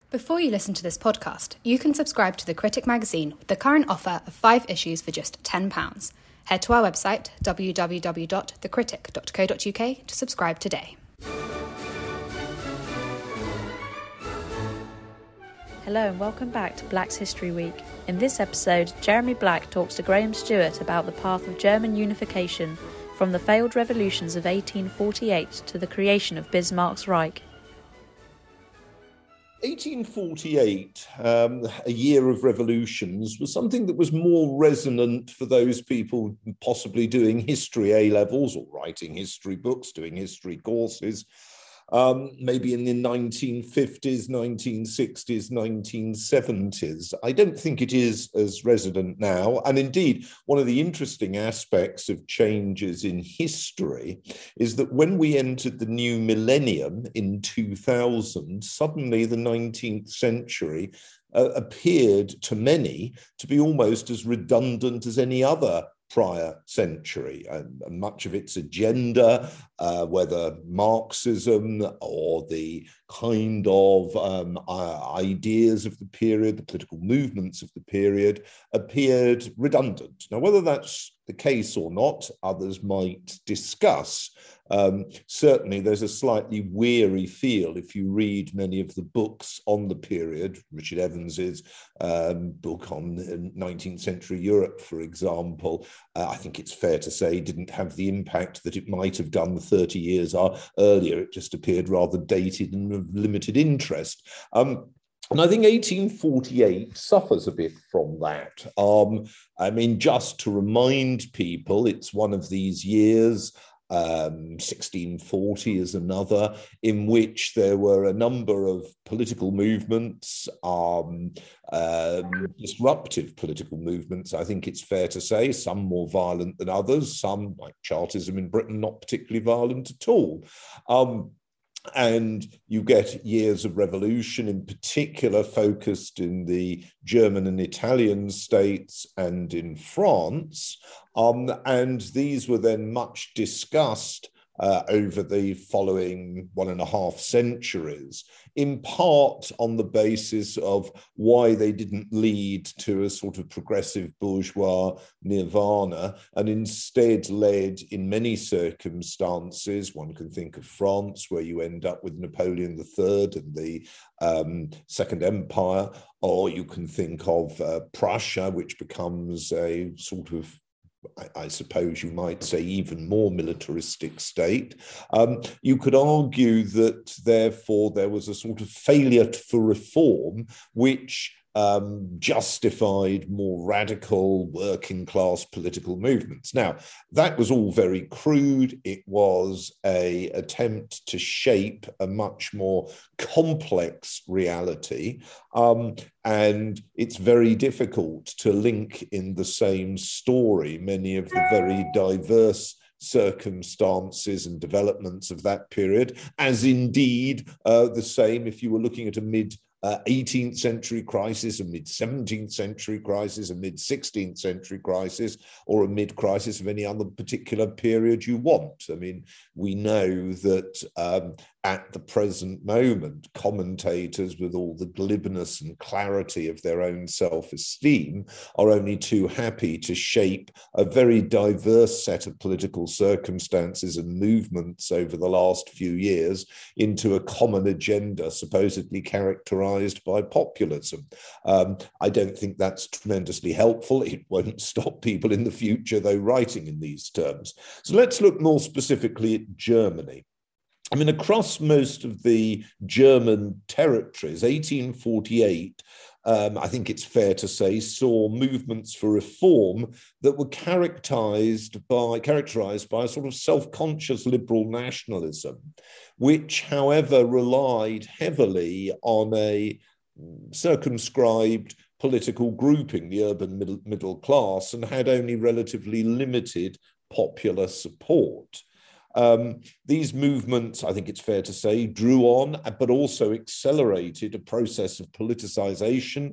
Before you listen to this podcast, you can subscribe to The Critic magazine with the current offer of 5 issues for just £10. Head to our website, www.thecritic.co.uk, to subscribe today. Hello and welcome back to Black's History Week. In this episode, Jeremy Black talks to Graham Stewart about the path of German unification from the failed revolutions of 1848 to the creation of Bismarck's Reich. 1848, a year of revolutions, was something that was more resonant for those people possibly doing history A-levels or writing history books, doing history courses, maybe in the 1950s, 1960s, 1970s. I don't think it is as resonant now. And indeed, one of the interesting aspects of changes in history is that when we entered the new millennium in 2000, suddenly the 19th century appeared to many to be almost as redundant as any other prior century, and much of its agenda, whether Marxism or the kind of ideas of the period, the political movements of the period, appeared redundant. Now, whether that's the case or not, others might discuss. Certainly, there's a slightly weary feel if you read many of the books on the period. Richard Evans's book on 19th century Europe, for example, I think it's fair to say didn't have the impact that it might have done 30 years earlier. It just appeared rather dated and of limited interest. And I think 1848 suffers a bit from that. I mean, just to remind people, it's one of these years, 1640 is another, in which there were a number of political movements, disruptive political movements, I think it's fair to say, some more violent than others, some, like Chartism in Britain, not particularly violent at all. And you get years of revolution, in particular focused in the German and Italian states and in France. And these were then much discussed over the following 1.5 centuries, in part on the basis of why they didn't lead to a sort of progressive bourgeois nirvana, and instead led in many circumstances. One can think of France, where you end up with Napoleon III and the Second Empire, or you can think of Prussia, which becomes a sort of, I suppose you might say, even more militaristic state. You could argue that, therefore, there was a sort of failure for reform, which justified more radical working class political movements. Now, that was all very crude. It was an attempt to shape a much more complex reality. And it's very difficult to link in the same story many of the very diverse circumstances and developments of that period, as indeed the same if you were looking at a mid-18th century crisis, a mid-17th century crisis, a mid-16th century crisis, or a mid-crisis of any other particular period you want. I mean, we know that at the present moment, commentators, with all the glibness and clarity of their own self-esteem, are only too happy to shape a very diverse set of political circumstances and movements over the last few years into a common agenda supposedly characterized by populism. I don't think that's tremendously helpful. It won't stop people in the future, though, writing in these terms. So let's look more specifically at Germany. I mean, across most of the German territories, 1848, I think it's fair to say, saw movements for reform that were characterized by a sort of self-conscious liberal nationalism, which, however, relied heavily on a circumscribed political grouping, the urban middle class, and had only relatively limited popular support. These movements, I think it's fair to say, drew on, but also accelerated a process of politicization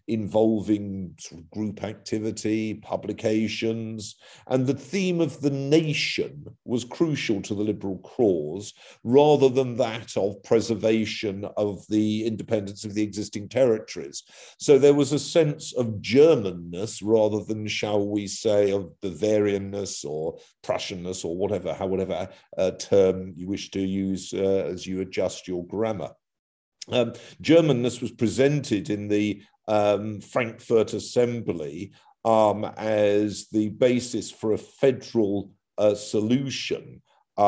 involving sort of group activity, publications, and the theme of the nation was crucial to the liberal cause, rather than that of preservation of the independence of the existing territories. So there was a sense of Germanness rather than, shall we say, of Bavarianness or Prussianness or whatever term you wish to use as you adjust your grammar. Germanness was presented in the Frankfurt Assembly as the basis for a federal solution,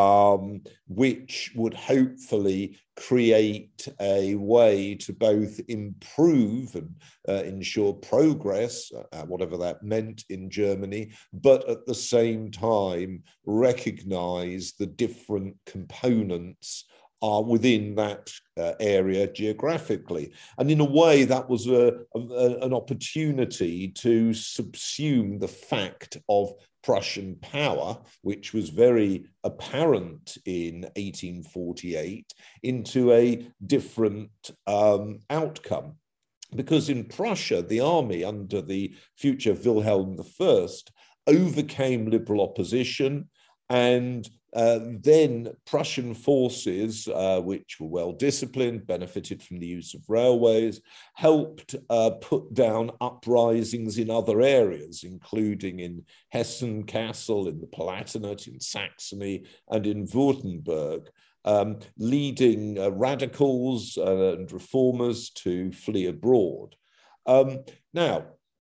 which would hopefully create a way to both improve and ensure progress, whatever that meant in Germany, but at the same time recognize the different components within that area geographically. And in a way, that was an opportunity to subsume the fact of Prussian power, which was very apparent in 1848, into a different outcome. Because in Prussia, the army under the future Wilhelm I overcame liberal opposition, and then Prussian forces, which were well disciplined, benefited from the use of railways, helped put down uprisings in other areas, including in Hessen, Kassel, in the Palatinate, in Saxony, and in Württemberg, leading radicals and reformers to flee abroad. Now,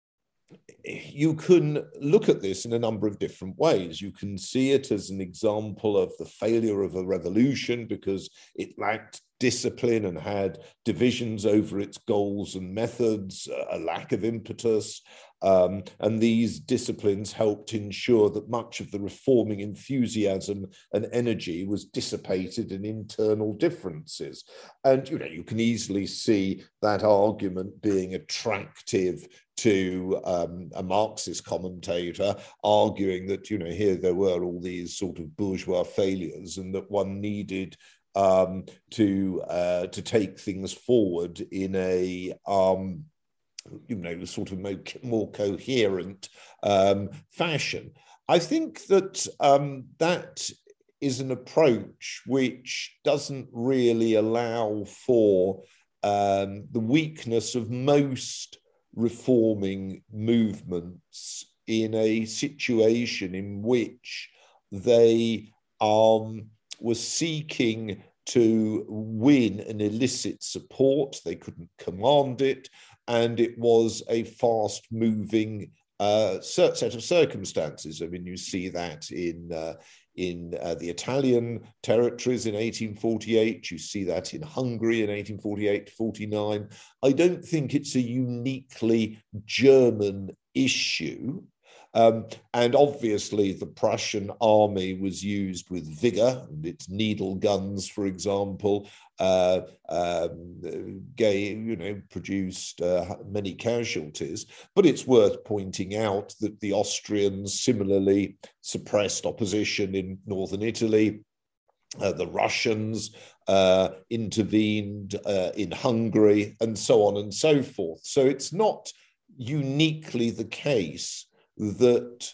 you can look at this in a number of different ways. You can see it as an example of the failure of a revolution because it lacked discipline and had divisions over its goals and methods, a lack of impetus. And these disciplines helped ensure that much of the reforming enthusiasm and energy was dissipated in internal differences. And you can easily see that argument being attractive to a Marxist commentator, arguing that here there were all these sort of bourgeois failures, and that one needed to take things forward in a sort of more coherent fashion. I think that that is an approach which doesn't really allow for the weakness of most reforming movements in a situation in which they were seeking to win an illicit support. They couldn't command it, and it was a fast-moving set of circumstances. I mean, you see that in the Italian territories in 1848. You see that in Hungary in 1848-49. I don't think it's a uniquely German issue. And obviously the Prussian army was used with vigor, and its needle guns, for example, produced many casualties. But it's worth pointing out that the Austrians similarly suppressed opposition in northern Italy. The Russians intervened in Hungary, and so on and so forth. So it's not uniquely the case that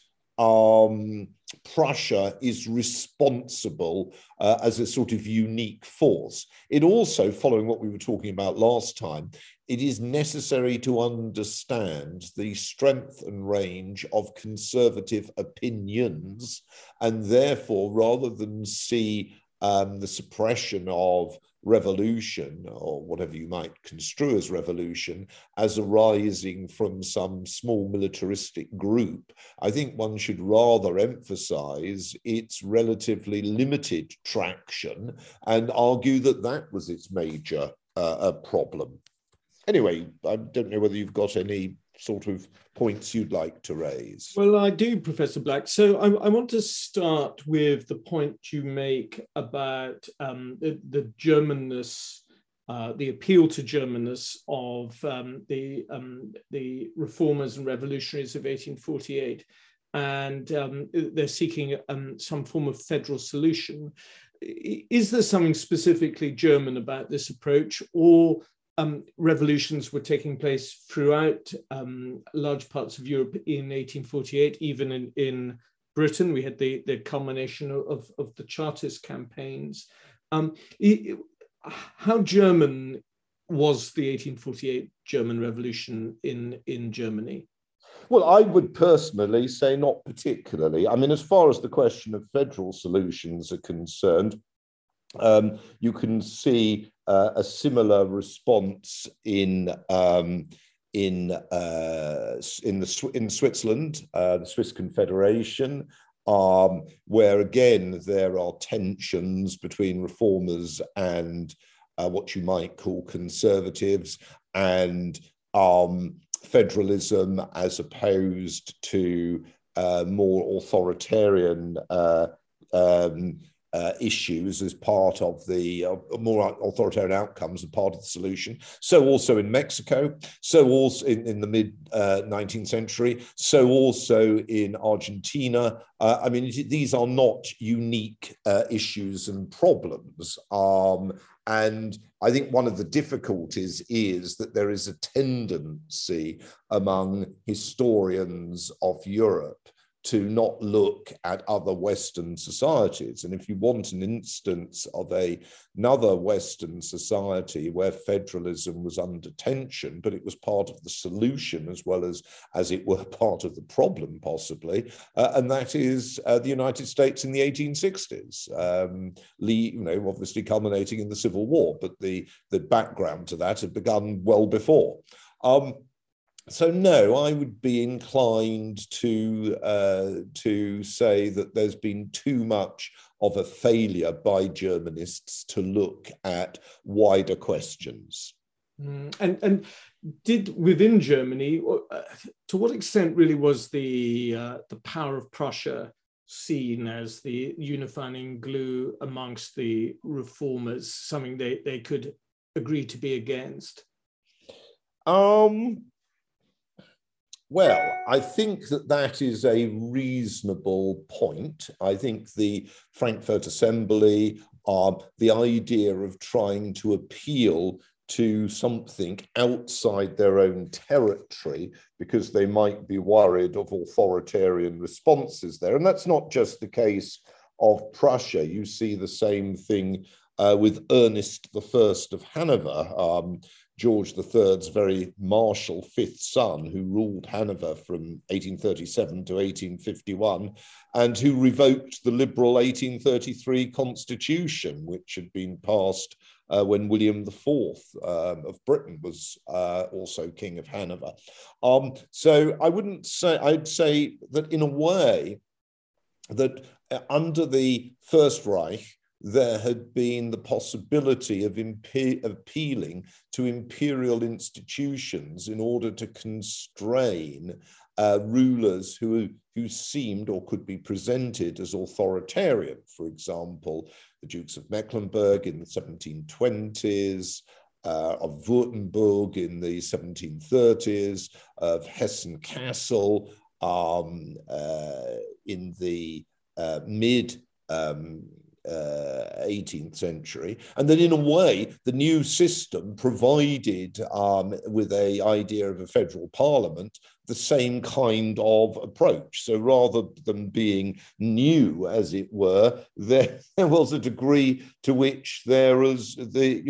Prussia is responsible as a sort of unique force. It also, following what we were talking about last time, it is necessary to understand the strength and range of conservative opinions, and therefore, rather than see the suppression of revolution, or whatever you might construe as revolution, as arising from some small militaristic group, I think one should rather emphasize its relatively limited traction and argue that that was its major problem. Anyway, I don't know whether you've got any sort of points you'd like to raise. Well, I do, Professor Black. So I want to start with the point you make about the Germanness, the appeal to Germanness of the reformers and revolutionaries of 1848, and they're seeking some form of federal solution. Is there something specifically German about this approach, or revolutions were taking place throughout large parts of Europe in 1848, even in Britain. We had the culmination of the Chartist campaigns. How German was the 1848 German Revolution in Germany? Well, I would personally say not particularly. I mean, as far as the question of federal solutions are concerned, you can see a similar response in Switzerland, the Swiss Confederation, where again there are tensions between reformers and what you might call conservatives, and federalism as opposed to more authoritarian issues as part of the more authoritarian outcomes as part of the solution. So also in Mexico, so also in the mid-19th century, so also in Argentina. I mean, these are not unique issues and problems. And I think one of the difficulties is that there is a tendency among historians of Europe to not look at other Western societies. And if you want an instance of another Western society where federalism was under tension, but it was part of the solution as well as it were part of the problem, possibly, and that is the United States in the 1860s, obviously culminating in the Civil War, but the background to that had begun well before. So no, I would be inclined to say that there's been too much of a failure by Germanists to look at wider questions. And did within Germany, to what extent really was the power of Prussia seen as the unifying glue amongst the reformers, something they could agree to be against? Well, I think that is a reasonable point. I think the Frankfurt Assembly, the idea of trying to appeal to something outside their own territory because they might be worried of authoritarian responses there. And that's not just the case of Prussia. You see the same thing with Ernest I of Hanover, George III's very martial fifth son, who ruled Hanover from 1837 to 1851, and who revoked the liberal 1833 constitution, which had been passed when William IV of Britain was also King of Hanover. So I'd say that in a way that under the First Reich, there had been the possibility of appealing to imperial institutions in order to constrain rulers who seemed or could be presented as authoritarian. For example, the Dukes of Mecklenburg in the 1720s, of Württemberg in the 1730s, of Hessen-Kassel in the mid 18th century, and that in a way the new system provided with an idea of a federal parliament the same kind of approach. So rather than being new, as it were, there was a degree to which there was a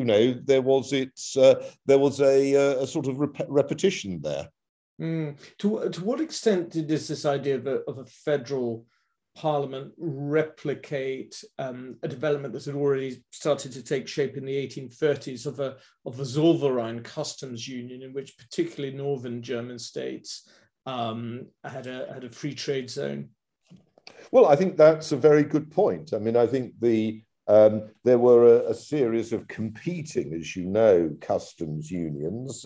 sort of repetition there. To what extent did this idea of a federal Parliament replicate a development that had already started to take shape in the 1830s of a Zollverein customs union, in which particularly northern German states had a free trade zone? Well, I think that's a very good point. I mean, I think there were a series of competing, as you know, customs unions,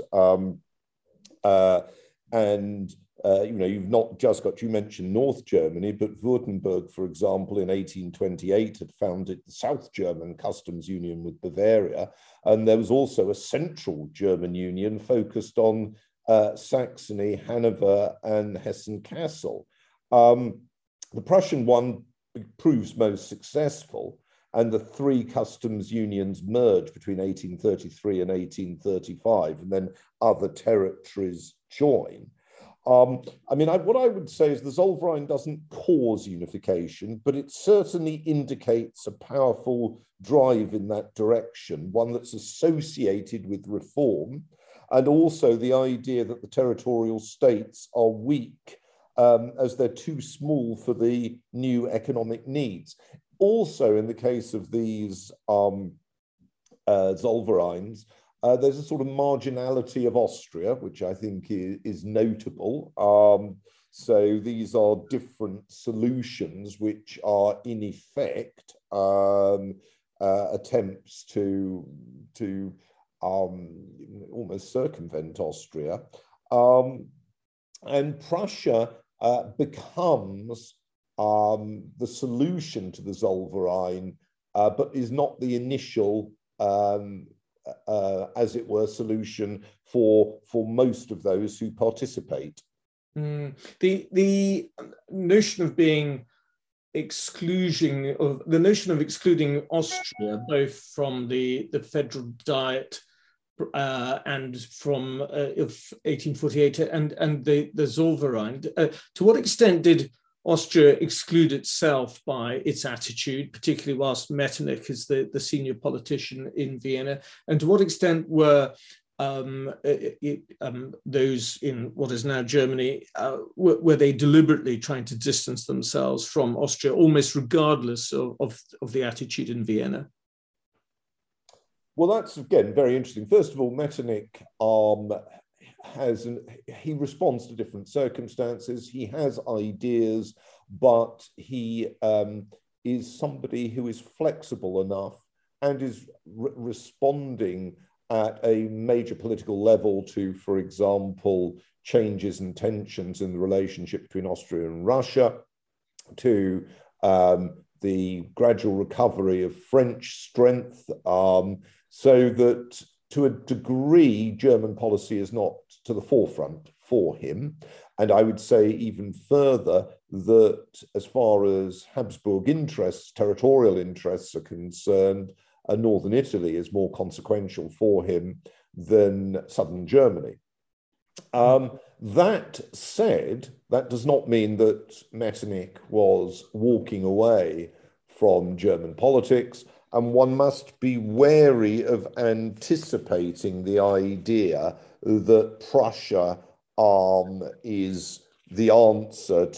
and you've not just got, you mentioned North Germany, but Württemberg, for example, in 1828 had founded the South German Customs Union with Bavaria. And there was also a Central German Union focused on Saxony, Hanover, and Hessen-Kassel. The Prussian one proves most successful. and the three customs unions merge between 1833 and 1835, and then other territories join. What I would say is the Zollverein doesn't cause unification, but it certainly indicates a powerful drive in that direction, one that's associated with reform, and also the idea that the territorial states are weak as they're too small for the new economic needs. Also, in the case of these Zollvereins, there's a sort of marginality of Austria, which I think is notable. So these are different solutions which are in effect attempts to almost circumvent Austria. And Prussia becomes the solution to the Zollverein, but is not the initial as it were, solution for most of those who participate. The notion of excluding Austria, both from the Federal Diet and from of 1848 and the Zollverein, to what extent did Austria exclude itself by its attitude, particularly whilst Metternich is the senior politician in Vienna? And to what extent were those in what is now Germany, were they deliberately trying to distance themselves from Austria, almost regardless of the attitude in Vienna? Well, that's, again, very interesting. First of all, Metternich he responds to different circumstances. He has ideas, but he is somebody who is flexible enough and is responding at a major political level to, for example, changes and tensions in the relationship between Austria and Russia, to the gradual recovery of French strength, so that to a degree, German policy is not to the forefront for him. And I would say even further that as far as Habsburg interests, territorial interests are concerned, Northern Italy is more consequential for him than southern Germany. That said, that does not mean that Metternich was walking away from German politics, and one must be wary of anticipating the idea that Prussia is the answer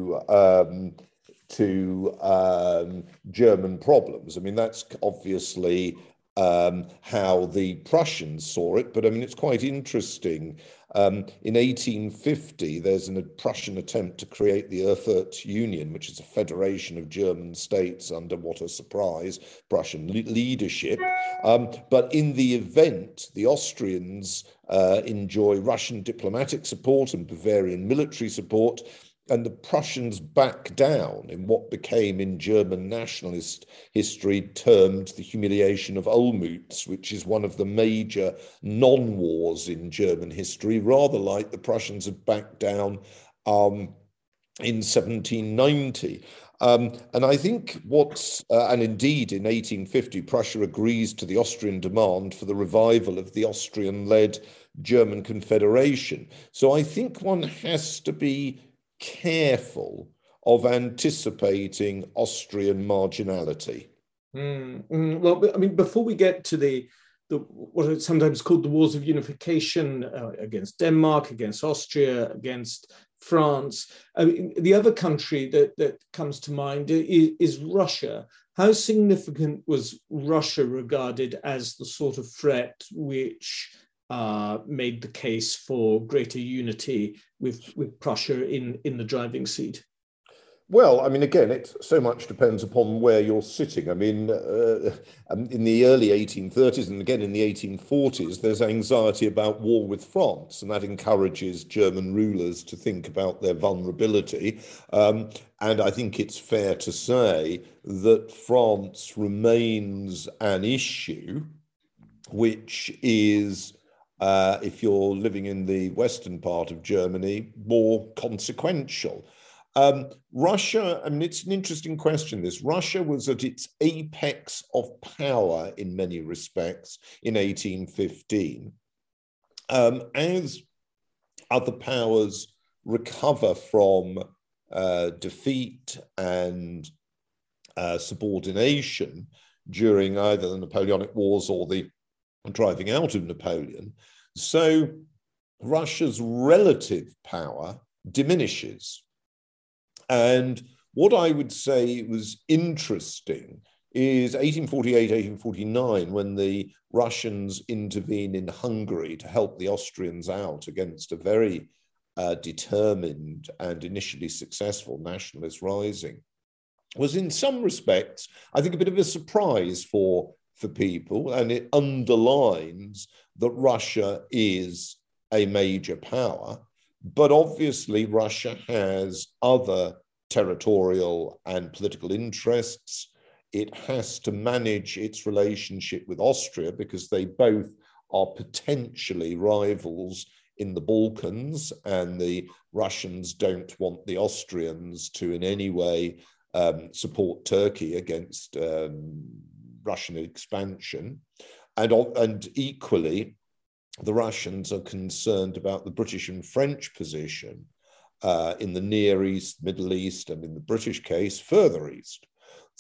to German problems. I mean, that's obviously how the Prussians saw it, but I mean, it's quite interesting. In 1850, there's a Prussian attempt to create the Erfurt Union, which is a federation of German states under, what a surprise, Prussian leadership. But in the event, the Austrians enjoy Russian diplomatic support and Bavarian military support, and the Prussians back down in what became in German nationalist history termed the humiliation of Olmütz, which is one of the major non-wars in German history, rather like the Prussians had backed down in 1790. And I think and indeed in 1850, Prussia agrees to the Austrian demand for the revival of the Austrian-led German Confederation. So I think one has to be careful of anticipating Austrian marginality. Well, I mean, before we get to the what is sometimes called the wars of unification against Denmark, against Austria, against France, I mean, the other country that comes to mind is Russia. How significant was Russia regarded as the sort of threat which made the case for greater unity with Prussia in the driving seat? Well, I mean, again, it so much depends upon where you're sitting. I mean, in the early 1830s and again in the 1840s, there's anxiety about war with France, and that encourages German rulers to think about their vulnerability. And I think it's fair to say that France remains an issue, which is, if you're living in the western part of Germany, more consequential. Russia, I mean, it's an interesting question, this. Russia was at its apex of power in many respects in 1815. As other powers recover from defeat and subordination during either the Napoleonic Wars or the driving out of Napoleon, so Russia's relative power diminishes. And what I would say was interesting is 1848, 1849, when the Russians intervene in Hungary to help the Austrians out against a very determined and initially successful nationalist rising, was in some respects, I think, a bit of a surprise for people, and it underlines that Russia is a major power. But obviously, Russia has other territorial and political interests. It has to manage its relationship with Austria because they both are potentially rivals in the Balkans, and the Russians don't want the Austrians to in any way support Turkey against Russian expansion. And equally, the Russians are concerned about the British and French position in the Near East, Middle East, and in the British case, further east.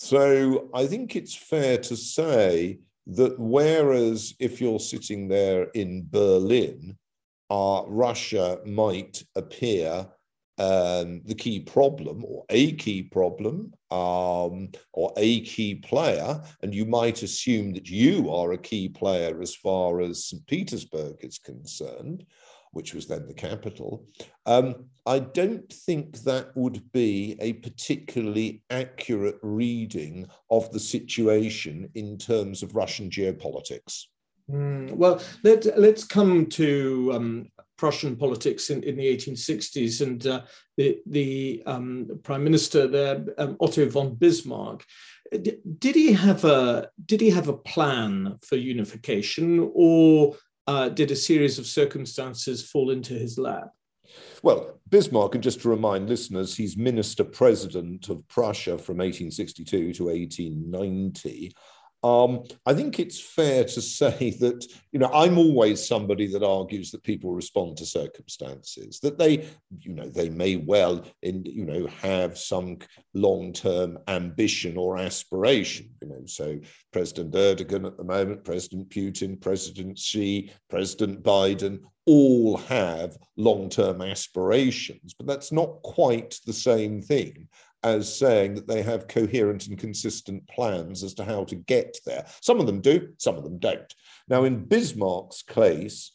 So I think it's fair to say that whereas if you're sitting there in Berlin, Russia might appear the key problem or a key problem or a key player, and you might assume that you are a key player as far as St. Petersburg is concerned, which was then the capital. I don't think that would be a particularly accurate reading of the situation in terms of Russian geopolitics. Well, let's come to Prussian politics in the 1860s, and the Prime Minister there, Otto von Bismarck. Did he have a plan for unification, or did a series of circumstances fall into his lap? Well, Bismarck, and just to remind listeners, he's Minister President of Prussia from 1862 to 1890. I think it's fair to say that, I'm always somebody that argues that people respond to circumstances, that they may well, have some long-term ambition or aspiration. So President Erdogan at the moment, President Putin, President Xi, President Biden, all have long-term aspirations, but that's not quite the same thing as saying that they have coherent and consistent plans as to how to get there. Some of them do, some of them don't. Now, in Bismarck's case,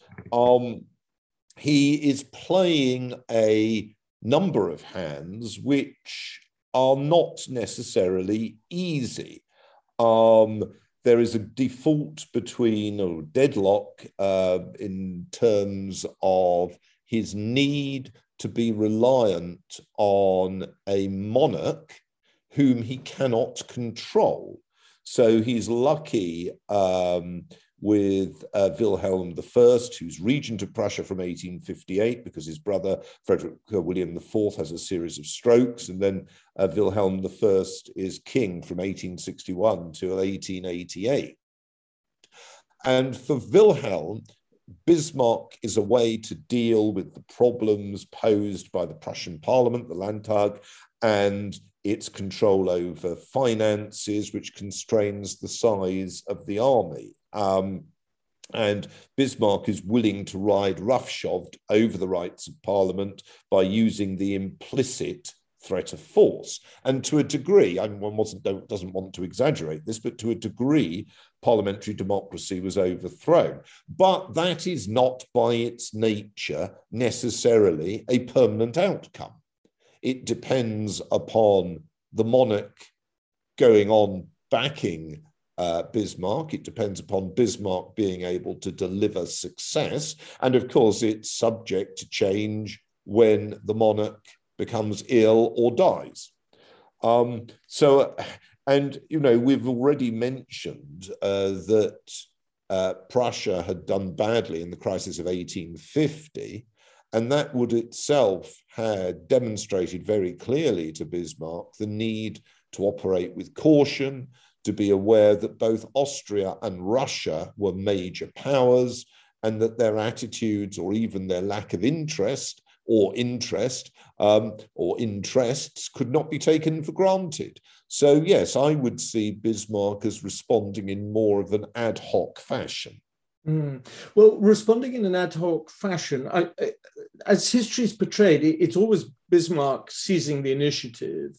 he is playing a number of hands which are not necessarily easy. There is a default between, or deadlock in terms of his need to be reliant on a monarch whom he cannot control. So he's lucky with Wilhelm I, who's regent of Prussia from 1858, because his brother Frederick William IV has a series of strokes, and then Wilhelm I is king from 1861 to 1888. And for Wilhelm, Bismarck is a way to deal with the problems posed by the Prussian parliament, the Landtag, and its control over finances, which constrains the size of the army. And Bismarck is willing to ride roughshod over the rights of parliament by using the implicit threat of force. And to a degree, one doesn't want to exaggerate this, but to a degree, parliamentary democracy was overthrown. But that is not by its nature necessarily a permanent outcome. It depends upon the monarch going on backing Bismarck. It depends upon Bismarck being able to deliver success. And of course, it's subject to change when the monarch becomes ill or dies. We've already mentioned that Prussia had done badly in the crisis of 1850, And that would itself have demonstrated very clearly to Bismarck the need to operate with caution, to be aware that both Austria and Russia were major powers, and that their attitudes or even their lack of interest or interests could not be taken for granted. So yes, I would see Bismarck as responding in more of an ad hoc fashion. Well, responding in an ad hoc fashion, as history is portrayed, it's always Bismarck seizing the initiative.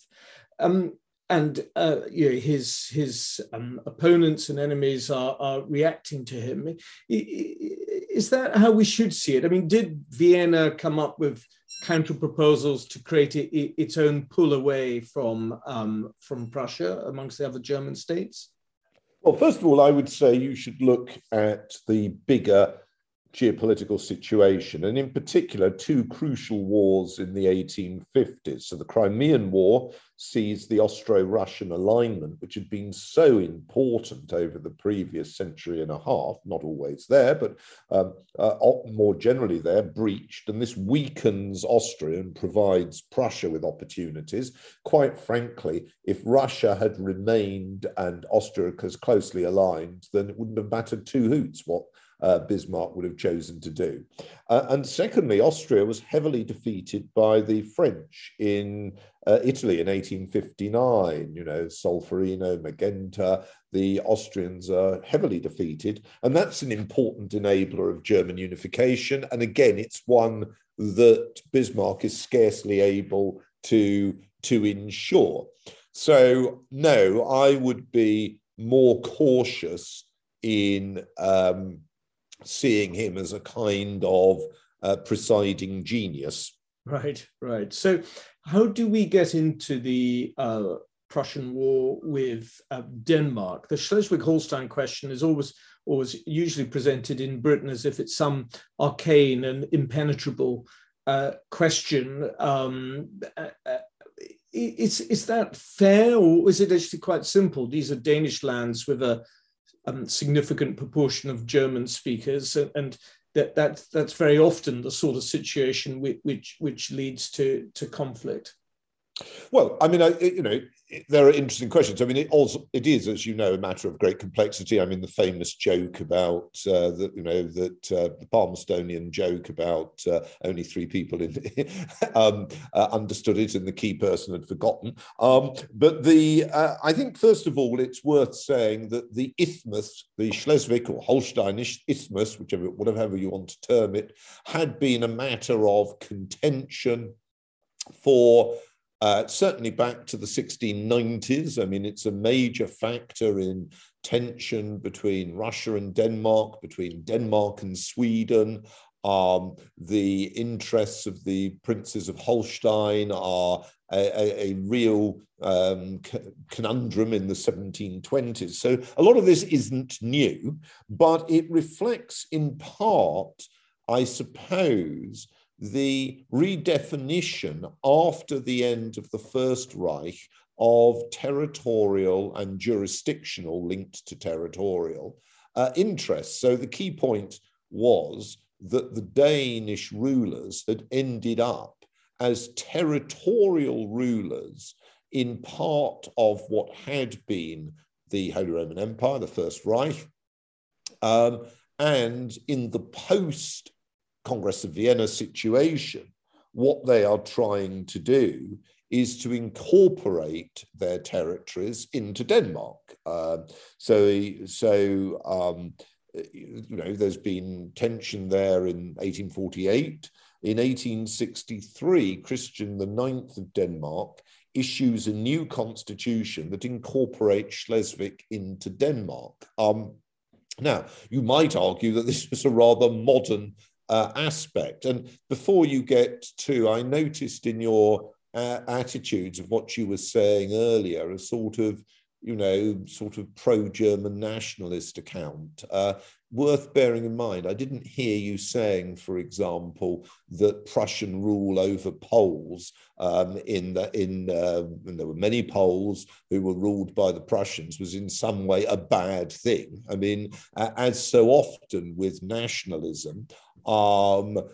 His opponents and enemies are reacting to him. Is that how we should see it? I mean, did Vienna come up with counter proposals to create its own pull away from Prussia amongst the other German states? Well, first of all, I would say you should look at the bigger geopolitical situation, and in particular, two crucial wars in the 1850s. So the Crimean War sees the Austro-Russian alignment, which had been so important over the previous century and a half, not always there, but more generally there, breached. And this weakens Austria and provides Prussia with opportunities. Quite frankly, if Russia had remained and Austria was closely aligned, then it wouldn't have mattered two hoots what Bismarck would have chosen to do. And secondly, Austria was heavily defeated by the French in Italy in 1859. Solferino, Magenta, the Austrians are heavily defeated. And that's an important enabler of German unification. And again, it's one that Bismarck is scarcely able to ensure. So no, I would be more cautious in seeing him as a kind of presiding genius. Right. So how do we get into the Prussian war with Denmark? The Schleswig-Holstein question is always usually presented in Britain as if it's some arcane and impenetrable question. Is that fair, or is it actually quite simple? These are Danish lands with a significant proportion of German speakers, and that's very often the sort of situation which leads to conflict. Well, I mean, there are interesting questions. I mean, it is, as you know, a matter of great complexity. I mean, the famous joke about the Palmerstonian joke about only three people understood it, and the key person had forgotten. But I think first of all, it's worth saying that the isthmus, the Schleswig or Holstein isthmus, whatever you want to term it, had been a matter of contention for certainly back to the 1690s. I mean, it's a major factor in tension between Russia and Denmark, between Denmark and Sweden. The interests of the princes of Holstein are a real conundrum in the 1720s. So a lot of this isn't new, but it reflects in part, I suppose, the redefinition after the end of the First Reich of territorial and jurisdictional, linked to territorial interests. So the key point was that the Danish rulers had ended up as territorial rulers in part of what had been the Holy Roman Empire, the First Reich, and in the post-Congress of Vienna situation, what they are trying to do is to incorporate their territories into Denmark. There's been tension there in 1848. In 1863, Christian IX of Denmark issues a new constitution that incorporates Schleswig into Denmark. Now, you might argue that this was a rather modern aspect. And before you get to, I noticed in your attitudes of what you were saying earlier, a sort of pro-German nationalist account. worth bearing in mind, I didn't hear you saying, for example, that Prussian rule over Poles when there were many Poles who were ruled by the Prussians was in some way a bad thing. I mean, as so often with nationalism, you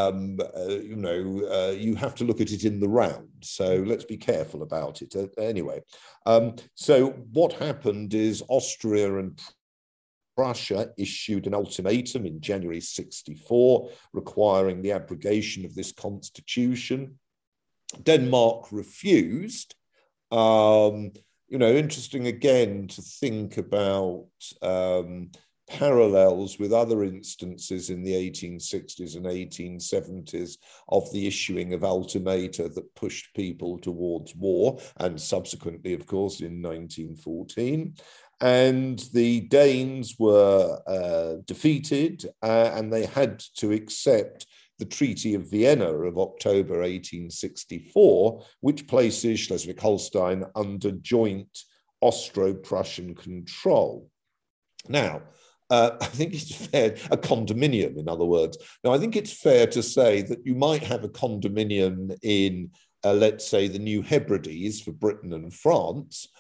have to look at it in the round. So let's be careful about it. Anyway, so what happened is Austria and Prussia issued an ultimatum in January 1964 requiring the abrogation of this constitution. Denmark refused. Interesting again to think about parallels with other instances in the 1860s and 1870s of the issuing of ultimata that pushed people towards war, and subsequently, of course, in 1914. And the Danes were defeated and they had to accept the Treaty of Vienna of October 1864, which places Schleswig-Holstein under joint Austro-Prussian control. Now, I think it's fair, a condominium, in other words. Now, I think it's fair to say that you might have a condominium in, let's say, the New Hebrides for Britain and France,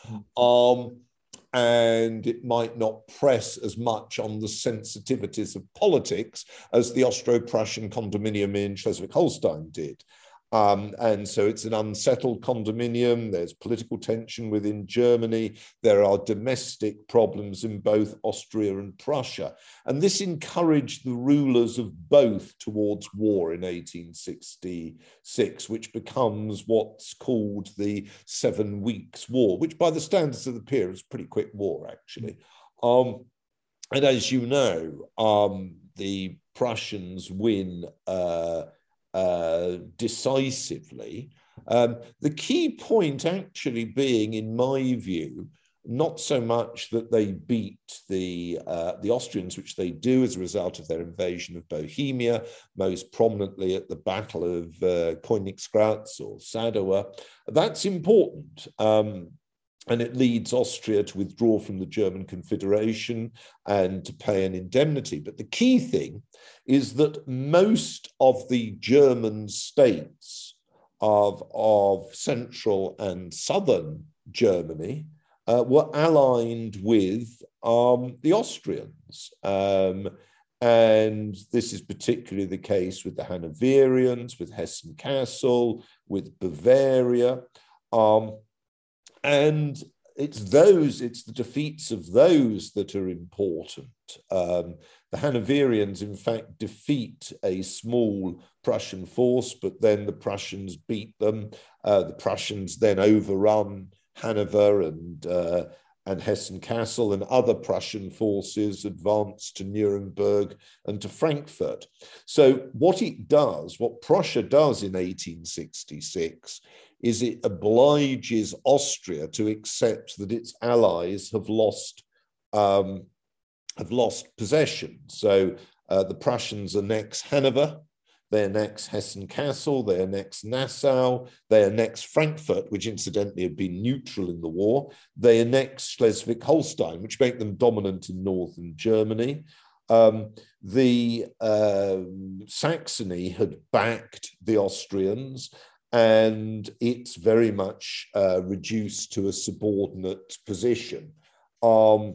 and it might not press as much on the sensitivities of politics as the Austro-Prussian condominium in Schleswig-Holstein did. And so it's an unsettled condominium. There's political tension within Germany. There are domestic problems in both Austria and Prussia. And this encouraged the rulers of both towards war in 1866, which becomes what's called the 7 Weeks' War, which by the standards of the period was a pretty quick war, actually. And as you know, the Prussians win decisively. The key point actually being, in my view, not so much that they beat the Austrians, which they do as a result of their invasion of Bohemia, most prominently at the Battle of Königgrätz or Sadowa. That's important. And it leads Austria to withdraw from the German Confederation and to pay an indemnity. But the key thing is that most of the German states of central and southern Germany were aligned with the Austrians. And this is particularly the case with the Hanoverians, with Hessen-Kassel, with Bavaria. And it's the defeats of those that are important. The Hanoverians, in fact, defeat a small Prussian force, but then the Prussians beat them. The Prussians then overrun Hanover and Hessen-Kassel, and other Prussian forces advance to Nuremberg and to Frankfurt. So what Prussia does in 1866 is it obliges Austria to accept that its allies have lost possession. So the Prussians annex Hanover, they annex Hessen-Kassel, they annex Nassau, they annex Frankfurt, which incidentally had been neutral in the war, they annex Schleswig-Holstein, which make them dominant in northern Germany. Saxony had backed the Austrians, and it's very much reduced to a subordinate position. I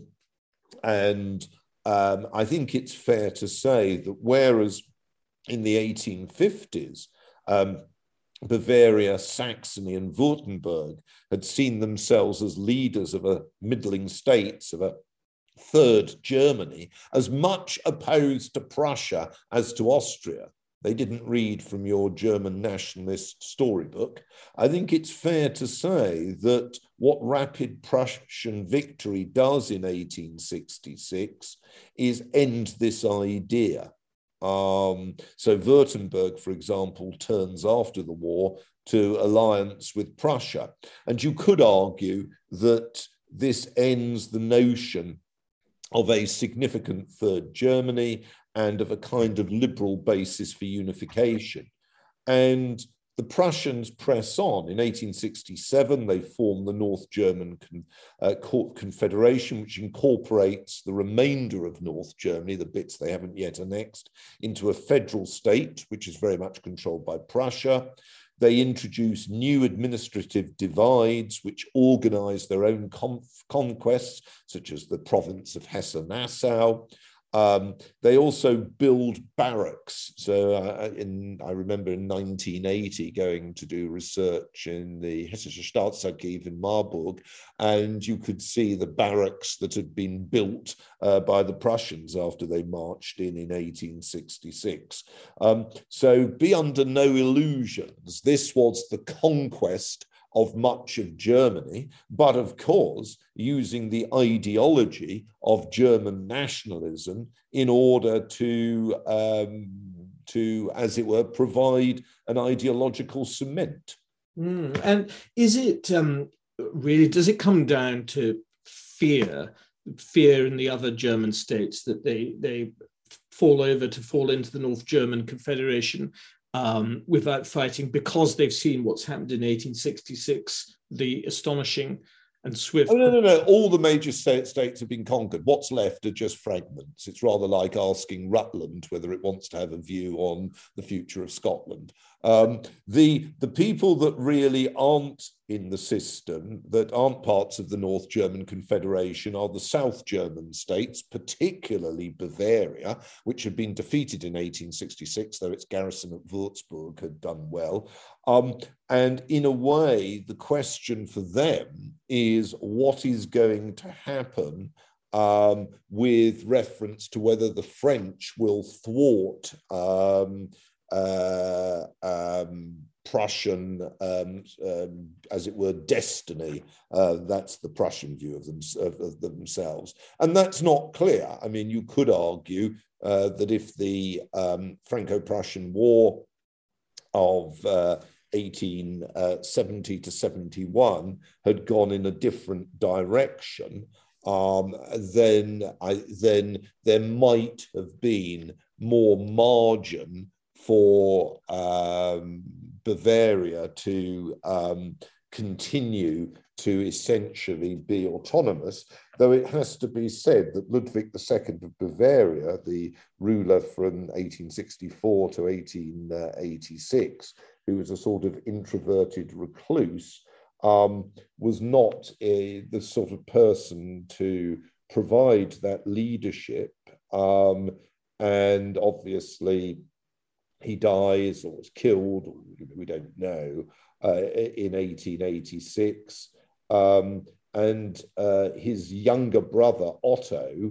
think it's fair to say that whereas in the 1850s, Bavaria, Saxony, and Württemberg had seen themselves as leaders of a middling states, of a third Germany, as much opposed to Prussia as to Austria. They didn't read from your German nationalist storybook. I think it's fair to say that what rapid Prussian victory does in 1866 is end this idea. So Württemberg, for example, turns after the war to alliance with Prussia. And you could argue that this ends the notion of a significant third Germany and of a kind of liberal basis for unification. And the Prussians press on. In 1867, they form the North German Confederation, which incorporates the remainder of North Germany, the bits they haven't yet annexed, into a federal state, which is very much controlled by Prussia. They introduce new administrative divides, which organize their own conquests, such as the province of Hesse-Nassau. They also build barracks. So I remember in 1980 going to do research in the Hessische Staatsarchiv in Marburg, and you could see the barracks that had been built by the Prussians after they marched in 1866. So be under no illusions. This was the conquest of much of Germany, but of course, using the ideology of German nationalism in order to, as it were, provide an ideological cement. And is it really, does it come down to fear in the other German states that they fall into the North German Confederation without fighting, because they've seen what's happened in 1866, the astonishing and swift... Oh, no. All the major states have been conquered. What's left are just fragments. It's rather like asking Rutland whether it wants to have a view on the future of Scotland. The people that really aren't in the system, that aren't parts of the North German Confederation, are the South German states, particularly Bavaria, which had been defeated in 1866, though its garrison at Würzburg had done well. And in a way, the question for them is what is going to happen with reference to whether the French will thwart Prussian, as it were, destiny. That's the Prussian view of themselves. And that's not clear. I mean, you could argue that if the Franco-Prussian War of 1870 to 71 had gone in a different direction, then there might have been more margin for Bavaria to continue to essentially be autonomous, though it has to be said that Ludwig II of Bavaria, the ruler from 1864 to 1886, who was a sort of introverted recluse, was not the sort of person to provide that leadership. And obviously, he dies or was killed, or we don't know, in 1886. And his younger brother, Otto,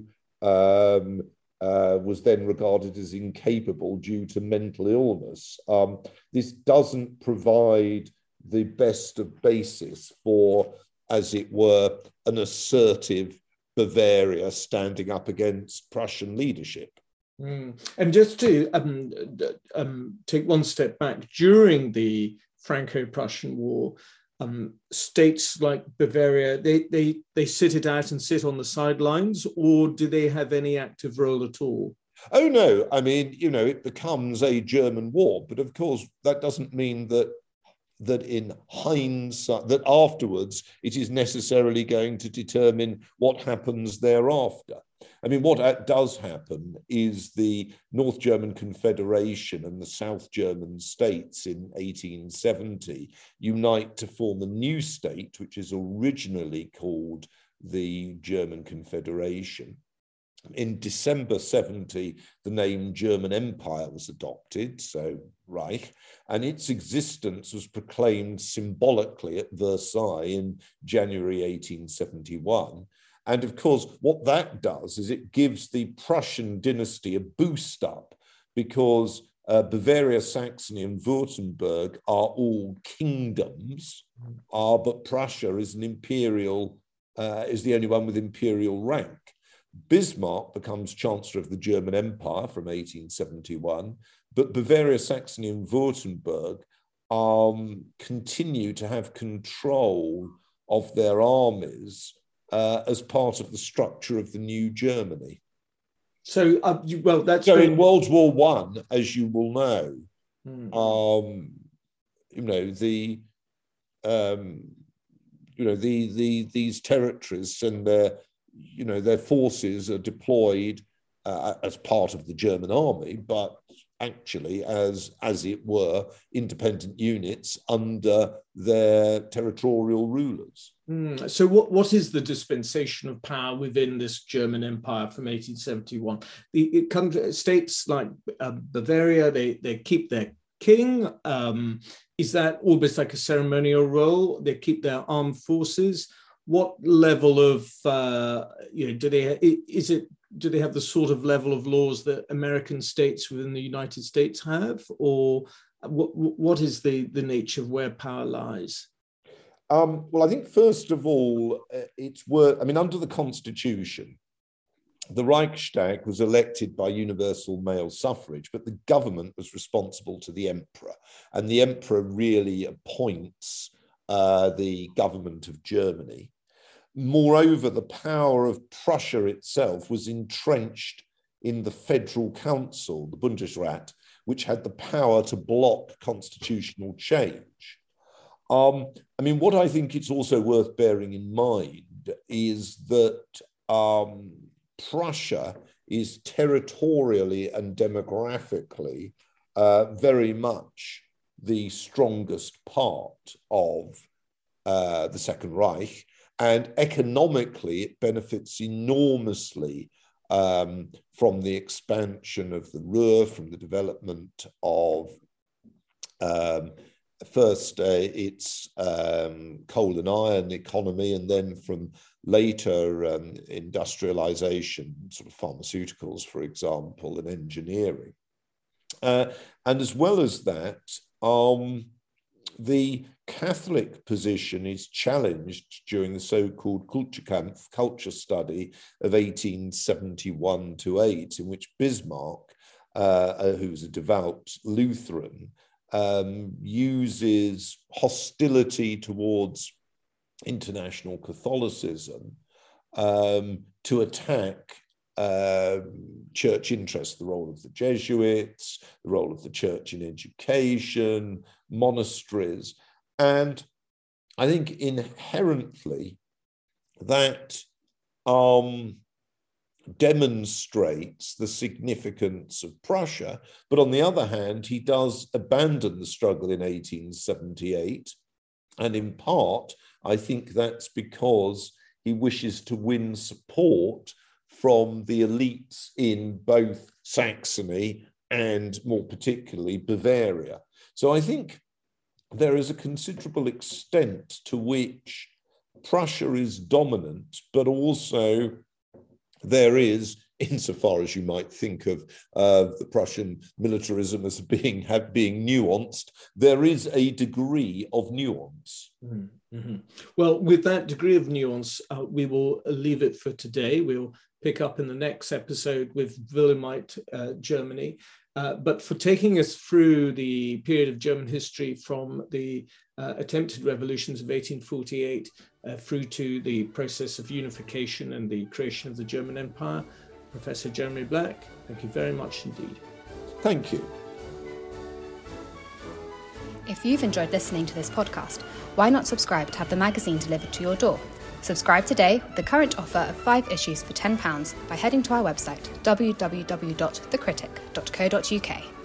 was then regarded as incapable due to mental illness. This doesn't provide the best of basis for, as it were, an assertive Bavaria standing up against Prussian leadership. And just to take one step back, during the Franco-Prussian War, states like Bavaria, they sit it out and sit on the sidelines, or do they have any active role at all? Oh, no. I mean, it becomes a German war. But of course, that doesn't mean that in hindsight, that afterwards it is necessarily going to determine what happens thereafter. I mean, what does happen is the North German Confederation and the South German states in 1870 unite to form a new state, which is originally called the German Confederation. In December 70, the name German Empire was adopted, so Reich, and its existence was proclaimed symbolically at Versailles in January 1871. And of course, what that does is it gives the Prussian dynasty a boost up, because Bavaria, Saxony, and Württemberg are all kingdoms, but Prussia is an imperial, is the only one with imperial rank. Bismarck becomes Chancellor of the German Empire from 1871, but Bavaria, Saxony, and Württemberg continue to have control of their armies as part of the structure of the new Germany. So, in World War I, as you will know, these territories and their forces are deployed as part of the German army, but actually as it were, independent units under their territorial rulers. So what is the dispensation of power within this German Empire from 1871? States like Bavaria, they keep their king. Is that almost like a ceremonial role? They keep their armed forces. What level of do they have the sort of level of laws that American states within the United States have, or what is the nature of where power lies? Well, I think first of all, under the Constitution, the Reichstag was elected by universal male suffrage, but the government was responsible to the emperor, and the emperor really appoints the government of Germany. Moreover, the power of Prussia itself was entrenched in the Federal Council, the Bundesrat, which had the power to block constitutional change. What I think it's also worth bearing in mind is that Prussia is territorially and demographically very much the strongest part of the Second Reich, and economically it benefits enormously from the expansion of the Ruhr, from the development of first its coal and iron economy, and then from later industrialization, sort of pharmaceuticals, for example, and engineering. And as well as that, the Catholic position is challenged during the so-called Kulturkampf, culture study of 1871-8, in which Bismarck, who was a devout Lutheran, uses hostility towards international Catholicism to attack church interests, the role of the Jesuits, the role of the church in education, monasteries. And I think inherently that demonstrates the significance of Prussia. But on the other hand, he does abandon the struggle in 1878. And in part, I think that's because he wishes to win support from the elites in both Saxony and more particularly Bavaria. So I think there is a considerable extent to which Prussia is dominant, but also there is, insofar as you might think of the Prussian militarism as being nuanced, there is a degree of nuance. Mm-hmm. Well, with that degree of nuance, we will leave it for today. We'll pick up in the next episode with Wilhelmite Germany. But for taking us through the period of German history from the attempted revolutions of 1848 through to the process of unification and the creation of the German Empire, Professor Jeremy Black, thank you very much indeed. Thank you. If you've enjoyed listening to this podcast, why not subscribe to have the magazine delivered to your door? Subscribe today with the current offer of 5 issues for £10 by heading to our website www.thecritic.co.uk.